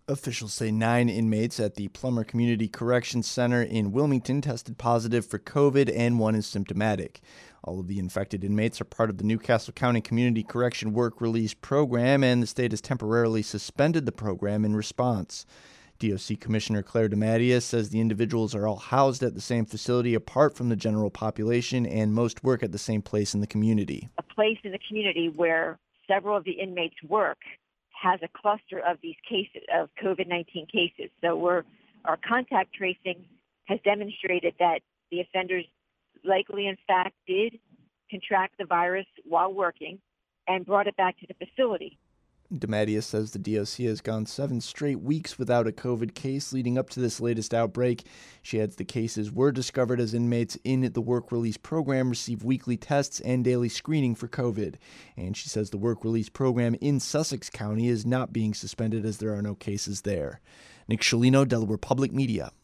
Officials say 9 inmates at the Plummer Community Corrections Center in Wilmington tested positive for COVID and 1 is symptomatic. All of the infected inmates are part of the Newcastle County Community Correction Work Release Program, and the state has temporarily suspended the program in response. DOC Commissioner Claire DeMatteis says the individuals are all housed at the same facility apart from the general population, and most work at the same place in the community. A place in the community where several of the inmates work has a cluster of these cases, of COVID-19 cases. So our contact tracing has demonstrated that the offenders likely, in fact, did contract the virus while working and brought it back to the facility. DeMatteis says the DOC has gone 7 straight weeks without a COVID case leading up to this latest outbreak. She adds the cases were discovered as inmates in the work release program receive weekly tests and daily screening for COVID. And she says the work release program in Sussex County is not being suspended as there are no cases there. Nick Sciolino, Delaware Public Media.